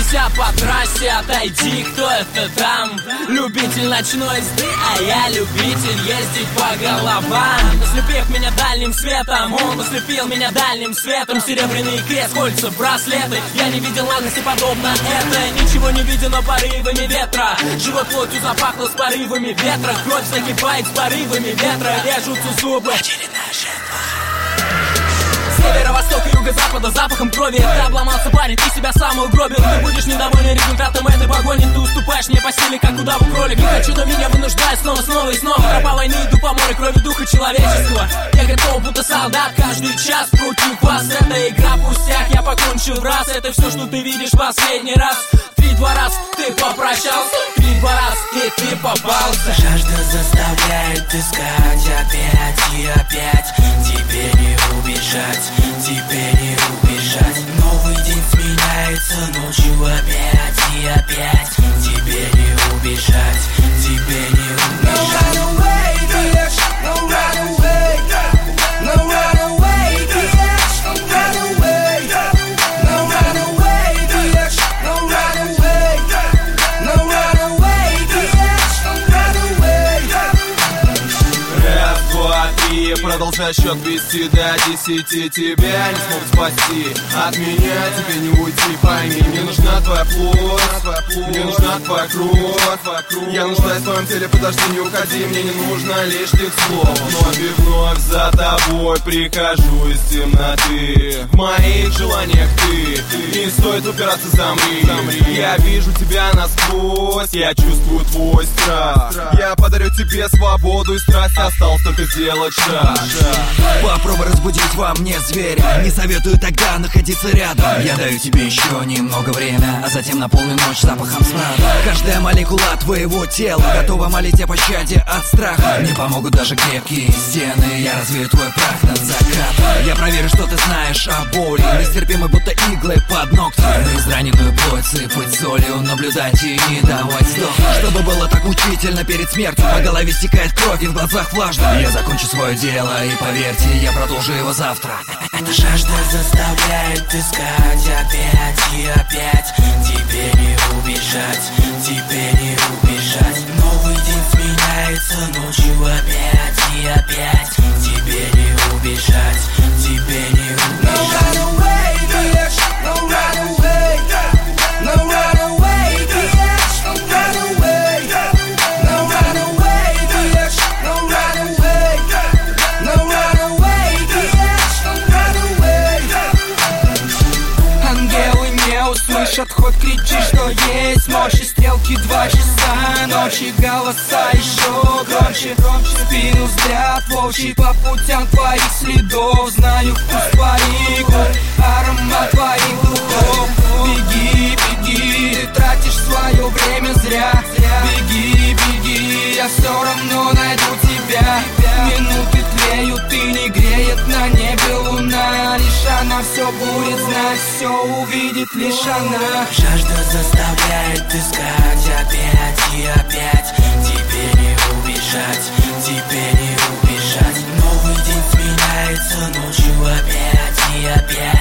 Пройдемся по трассе, отойди, кто это там? Любитель ночной езды, а я любитель ездить по головам. Ослепив меня дальним светом, он ослепил меня дальним светом. Серебряный крест, кольца, браслеты. Я не видел наглости подобно это. Ничего не видено порывами ветра. Живот плотью запахло с порывами ветра. Кровь закипает с порывами ветра. Режутся зубы. Северо-востока, юго-запада, запахом крови. Ты обломался, парень, ты себя сам угробил. Ты будешь недоволен результатом этой погони. Ты уступаешь мне по силе, как удаву кролик. Не хочу, но меня вынуждает снова и снова. Тропа войны, иду по морю крови духа человечества. Я готов, будто солдат, каждый час против вас. Это игра пустяк, я покончу в раз. Это все, что ты видишь последний раз. 3-2 раз ты попрощался, 3-2 раз и ты попался. Жажда заставляет искать опять и опять. Тебе не убежать, тебе не убежать. Новый день сменяется ночью опять и опять. Тебе не убежать, тебе не убежать. No run away, bitch, no run away. No run away, bitch, no run away. No run away, bitch, no run away. No run away, bitch, no run away. Раз, два, три, продолжай счет вести до 10. Тебя не смог спасти, от меня тебе не уйти. Пойми, мне нужна твоя плоть, мне нужна твоя кровь. Я нуждаюсь в твоем теле, подожди, не уходи. Мне не нужно лишних слов. Вновь и вновь за тобой прихожу из темноты. В моих желаниях ты, не стоит упираться, замри. Я вижу тебя насквозь, я чувствую твой страх. Я подарю тебе свободу и страсть, осталось только сделать шаг. Попробуй разбудить во мне зверя. Не советую тогда находиться рядом. Я даю тебе еще немного время, а затем наполню ночь запахом смрада. Каждая молекула твоего тела готова молить о пощаде от страха. Мне помогут даже крепкие стены. Я развею твой прах над закатом. Я проверю, что ты знаешь о боли, нестерпимой, будто иглы под ногти. На израненную плоть сыпать солью, наблюдать и не давать сдохнуть. Чтобы было так мучительно перед смертью, по голове стекает кровь и в глазах влажно. Я закончу свое дело и поверьте, я продолжу его завтра. Эта жажда заставляет искать опять и опять. Тебе не убежать, тебе не убежать. Новый день сменяется ночью опять и опять. Тебе не убежать, тебе не убежать. No run away, bitch, no run away. No run away, bitch, no run away. No run away, bitch, no run away. No run away, bitch, no run away. Ангелы не услышат, хоть кричи, что есть мощи. Стрелки 2 часа ночи, голоса еще громче. Спину взгляд волчий по путям твоих следов. Знаю вкус твоих губ, аромат твоих духов. Беги, беги, ты тратишь свое время зря. Беги, беги, я все равно найду тебя. Минуты тлеют и не греет на небе луна. Лишь она все будет знать, все увидит лишь она. Жажда заставляет искать опять и опять. Тебе не убежать, тебе не убежать. Новый день сменяется ночью опять и опять.